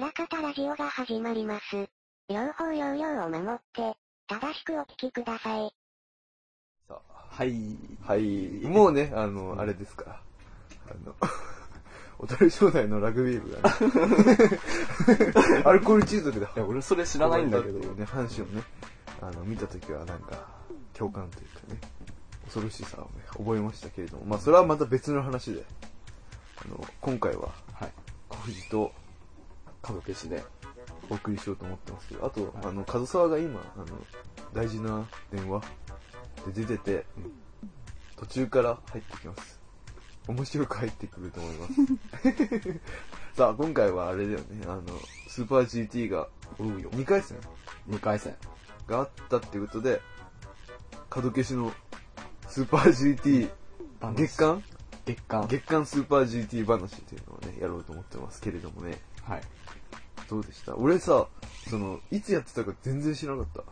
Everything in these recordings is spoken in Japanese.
裏方ラジオが始まります。両方要領を守って、正しくお聞きください。 さあ、 はい。 はい。もうね、あれですから。小樽商大のラグビー部がね、アルコール中毒だ。 いや、俺それ知らないんだけど。 ね、阪神をね、見たときはなんか、共感というかね、恐ろしさをね、覚えましたけれども、まあそれはまた別の話で、今回は、 はい。 小藤と、 角消しでお送りしようと思ってますけど、あと、はい、門沢が今、大事な電話で出てて、途中から入ってきます。面白く入ってくると思います。さあ、今回はあれだよね、スーパー GT が、2回戦があったっていうことで、角消しのスーパー GT 月間スーパー GT 話っていうのをね、やろうと思ってますけれどもね。 はい。 どうでした？俺さ、いつやってたか全然知らなかった。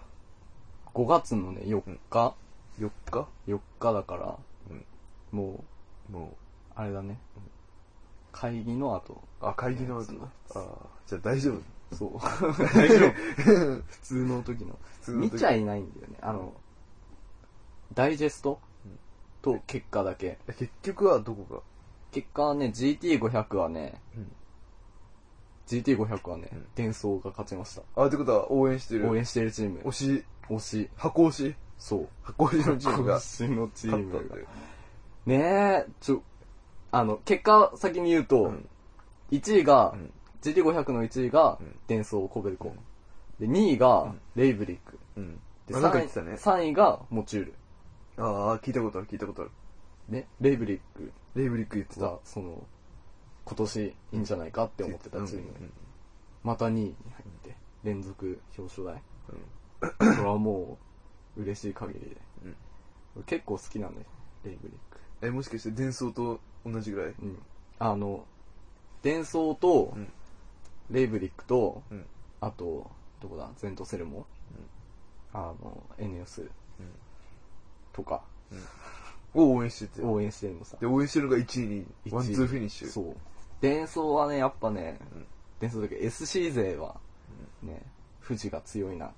5月のね、4日 ?4 日 ?4 日だから、 うん、 もう、あれだね。会議の後。 会議の後。じゃあ大丈夫。 そう。大丈夫。普通の時の。見ちゃいないんだよね。ダイジェストと結果だけ。 結局はどこが？ 結果はね、GT500 はね、GT500 はね、デンソーが勝ちました。 ってことは応援してるチーム。推し。 箱推し？ そう。 箱推しのチームが。 箱推しのチームが。ねえ、結果先に言うと、1位が、GT500 の1位が、デンソーコベルコン。で、2位が、レイブリック。で、3位が、モチュール。 聞いたことある。 ね、レイブリック言ってた。 今年いいんじゃないかって思ってたチーム。また2位に入って、連続表彰台。それはもう、嬉しい限りで。結構好きなんで、レイブリック。 もしかして、デンソーと同じぐらい？ デンソーと、レイブリックと、あと、どこだ、ゼントセルモ、エネオスとか、 を応援してて。 応援してるのさ。 で、応援してるのが1位に、ワンツーフィニッシュ。 そう。デンソーはね、やっぱね、デンソーだけ SC 勢は、ね、富士が強いなって。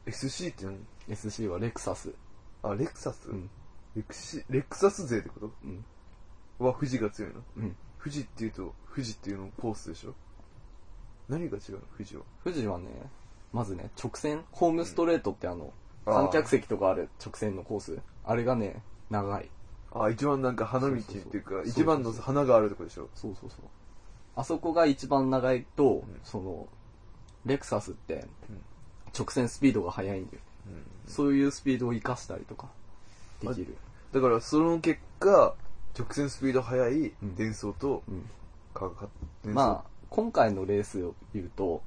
SC って何？ SC はレクサス。 レクサス？レクサス勢ってこと？は富士が強いの？富士っていうのコースでしょ？何が違うの？富士はね、まずね、直線、ホームストレートって観客席とかある直線のコース。あれがね、長い。 一番なんか花道っていうか、一番の花があるとこでしょ？ そう。あそこが一番長いと、レクサスって、直線スピードが速いんだよ。そういうスピードを活かしたりとか、できる。 だからその結果、直線スピード速いデンソーと、 まあ、今回のレースを言うと、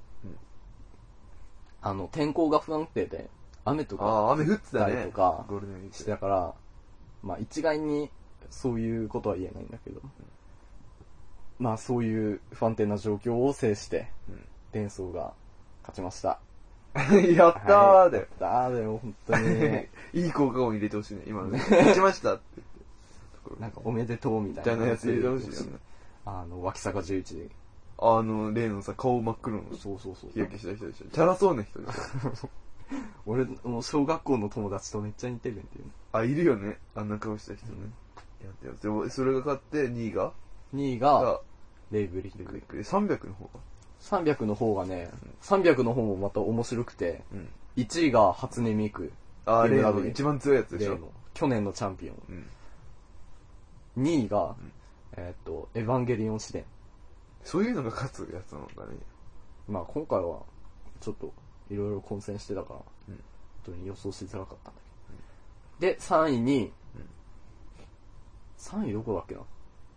天候が不安定で、雨とか雨降ってたりとかしてたから、まあ一概にそういうことは言えないんだけど、まあそういう不安定な状況を制して、デンソーが勝ちました。 やったーだよ。 やったーだよ、本当に。 いい効果音入れてほしいね、今のね。勝ちましたって言って。 なんかおめでとうみたいなやつ入れてほしいよね。 脇坂11で。 例のさ、顔真っ黒の。 そう。 日焼けした人でしょ。チャラそうな人でしょ。 俺、もう小学校の友達とめっちゃ似てるんっていうね。いるよね。あんな顔した人ね。でも、それが勝って2位が、 レイブリック。 300の方が 300の方がね、300の方もまた面白くて、1位が初音ミク。 例の一番強いやつでしょ。 去年のチャンピオン。2位が、エヴァンゲリオン試練。 そういうのが勝つやつなのかね。 まあ今回は、ちょっと、いろいろ混戦してたから、本当に予想しづらかったんだけど。で、3位に、3位どこだっけな？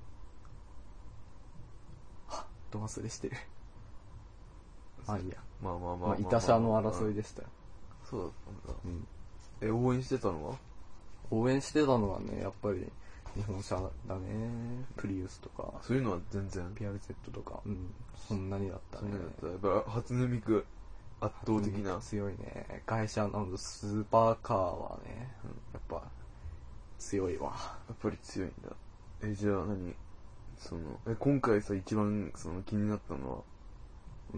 ど忘れしてる。いいや。まあ、いたしゃの争いでしたよ。 そうだったんだ。応援してたのは？ 応援してたのはね、やっぱり、日本車だね。プリウスとか。 そういうのは全然。 PRZ とか。そんなにだったね。 やっぱ、初音ミク、圧倒的な。 強いね。会社のスーパーカーはね、やっぱ、強いわ。 やっぱり強いんだ。じゃあ今回さ、一番、気になったのは、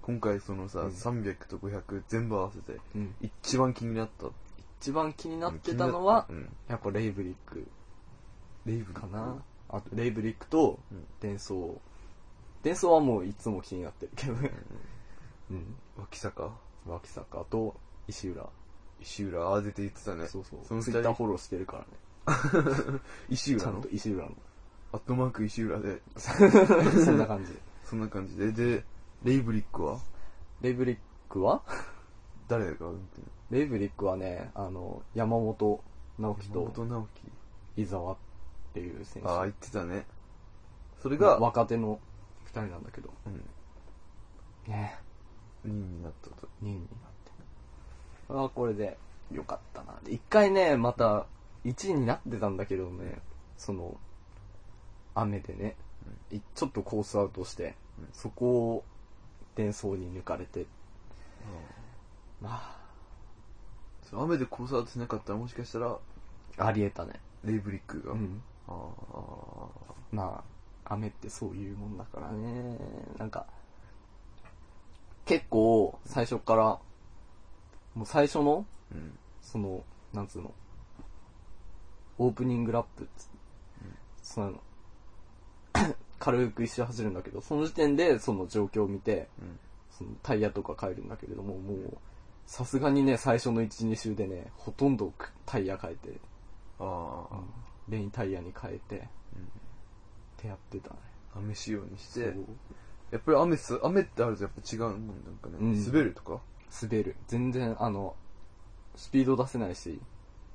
今回そのさ、 うん 300と500全部合わせて、 うん。 一番気になった。 一番気になってたのはう、ん。 やっぱレイブリックレイブリックかな。あと、レイブリックとうん、 伝送。伝送はもういつも気になってるけどね。うん。 脇坂脇坂と石浦。 石浦、出て言ってたね。 そうそう。 そのツイッター二人、 フォローしてるからね。 石浦のちゃんと石浦の。 アットマーク石浦で、 そんな感じ。 そんな感じで。で、レイブリックはレイブリックは誰が運転レイブリックはね、山本直樹山と本直樹。 伊沢っていう選手。 ああ、言ってたね。それが、 若手の二人なんだけど。 うん。 ね 2位になったと。 2位になって。これでよかったな。で一回ね、また1位になってたんだけどね、その、雨でね、ちょっとコースアウトして、 うんそこを伝送に抜かれて、まそう雨でコースアウトしなかったらもしかしたら、 あ、ありえたね。 レイブリックが。 うん。 ああ。 まあ、雨ってそういうもんだからね。なんか、結構、最初から、もう最初の、 うん。 その、なんつうの、オープニングラップっつ、その、軽く一周走るんだけど、その時点でその状況を見て、 うん。 そのタイヤとか変えるんだけれども、もう、さすがにね、最初の1、2周でね、ほとんどタイヤ変えて、 ああ。 レインタイヤに変えて、 うんってやってたね。 雨仕様にしてそう、 やっぱり雨ってあるとやっぱ違うもんなんかね、 うん滑るとか滑る。全然、スピード出せないし、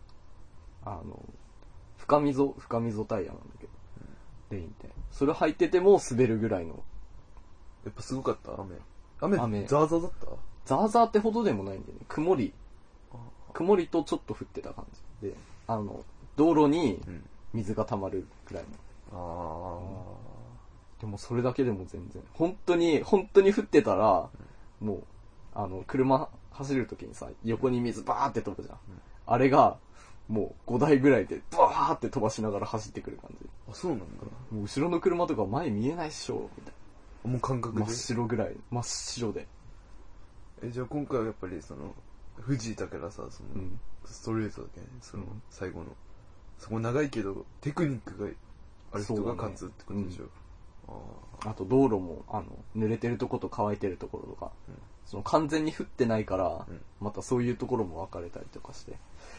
深溝タイヤなんだけど、レインって。それ履いてても滑るぐらいの、 やっぱすごかった雨雨ザーザーだったザーザーってほどでもないんだよね。曇りとちょっと降ってた感じ。で、道路にうん水が溜まるくらいの。 あでもそれだけでも全然。本当に降ってたら、もう、車走るときにさ、横に水バーって飛ぶじゃん。あれが、もう5台ぐらいでバーって飛ばしながら走ってくる感じ。 あそうなんだもう後ろの車とか前見えないっしょ、みたいもう感覚な。 で真っ白ぐらい。真っ白で。 じゃあ今回はやっぱりその富士だからさその、 うん。 ストレートだけねその、 うん最後のそこ長いけどテクニックがある人が勝つってことでしょ、 そうああと道路も、濡れてるとこと乾いてるところとか、 うんその完全に降ってないから、 うんまたそういうところも分かれたりとかして。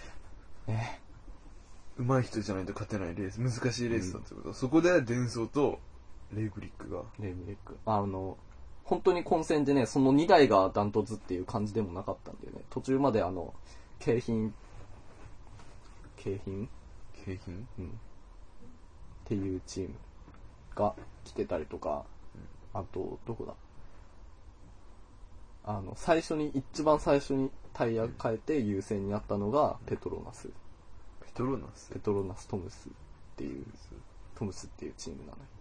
上手い人じゃないと勝てないレース難しいレースだってこと、そこでデンソーとレイブリックがレイブリック。本当に混戦でね、その2台がダントツっていう感じでもなかったんだよね。途中まで京浜景品うん。っていうチームが来てたりとか、あと、どこだ一番最初にタイヤ変えて優勢になったのがペトロナストムスっていうチームなのよ。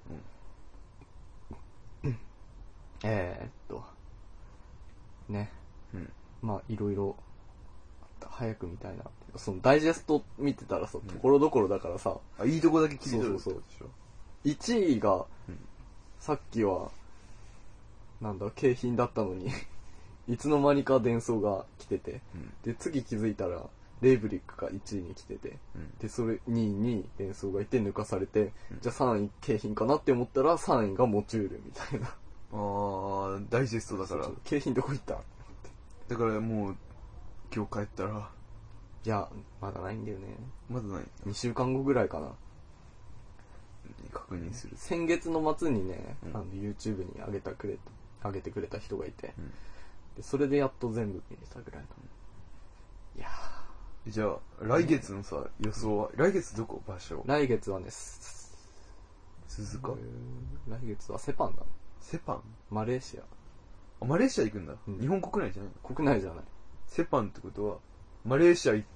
ね。 うんまあ、いろいろ、早く見たいな。そのダイジェスト見てたらさ、ところどころだからさ、 あいいとこだけ切り取るってそうそうことでしょ 1位が、 うんさっきは、景品だったのに、いつの間にか伝送が来てて、 うんで、次気づいたら、レイブリックが1位に来てて、 うんで、それ2位に伝送がいて抜かされて、じゃあ3位景品かなって思ったら3位がモチュールみたいな。 ああダイジェストだからそう景品どこ行っただからもう今日帰ったらいや、まだないんだよね。 まだない 2週間後ぐらいかな。 確認する先月の末にね、 うん YouTube に上げてくれた人がいて、 うんでそれでやっと全部見れたぐらいの。いやじゃあ来月のさ予想は来月どこ場所来月はね、 鈴鹿来月はセパンだね。 セパンマレーシア。 あマレーシア行くんだ、 うん日本国内じゃないの国内じゃない。 セパンってことはマレーシア行って、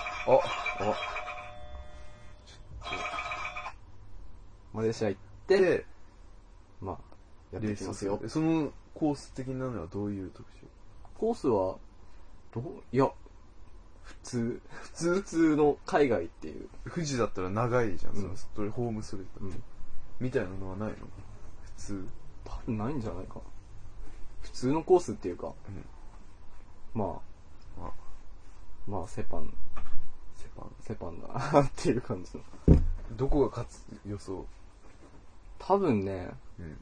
マレーシア行って、 でまあ、やってレースいきますよ。 そのコース的なのはどういう特徴コースは、いや、普通の海外っていう。 富士だったら長いじゃん、 うんそのストレホームストレート、 うん。 みたいなのはないの普通多分ないんじゃないかな。 普通のコースっていうか、 うんままああ、セパンセパンだなっていう感じの。 どこが勝つ予想？ 多分ね、 うん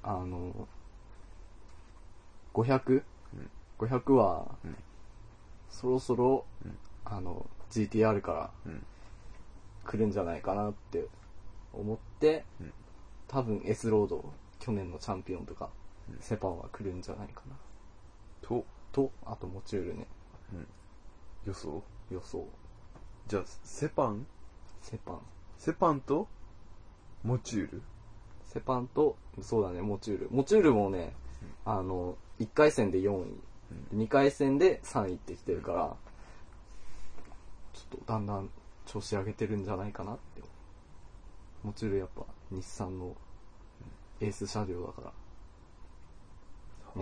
500、 うん 500は、 うんそろそろ、 うん GTR からうん来るんじゃないかなって思って、 うん多分 S ロード、去年のチャンピオンとか、 うんセパンは来るんじゃないかな。 と、 あとモチュールね、 予想？ 予想。 じゃあセパンとモチュール？ セパンと、そうだね、モチュールもね、1回戦で4位、2回戦で3位ってきてるから、ちょっとだんだん調子上げてるんじゃないかなって。モチュールやっぱ日産のエース車両だから、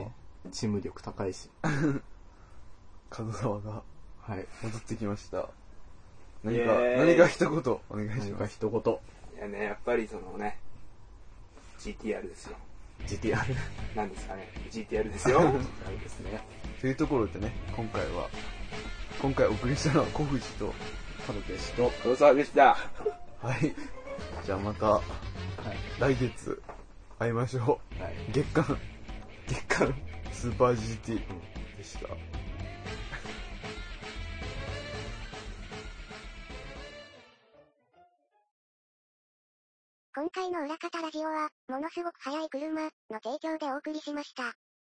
ね、チーム力高いし。 門沢がはい。 戻ってきました。 イエーイ何か一言お願いし何かます。 一言。 いやね、やっぱりそのね、GTR ですよ。 GTR。 なんですかね、GTR ですよ。 あれですね。 というところでね、今回お送りしたのは小藤と、 門出氏と、 黒沢でした。 はい。じゃあまたはい。 来月会いましょはい。 う。月間月間。 スーパー GT でした。 今回の裏方ラジオは、ものすごく速い車の提供でお送りしました。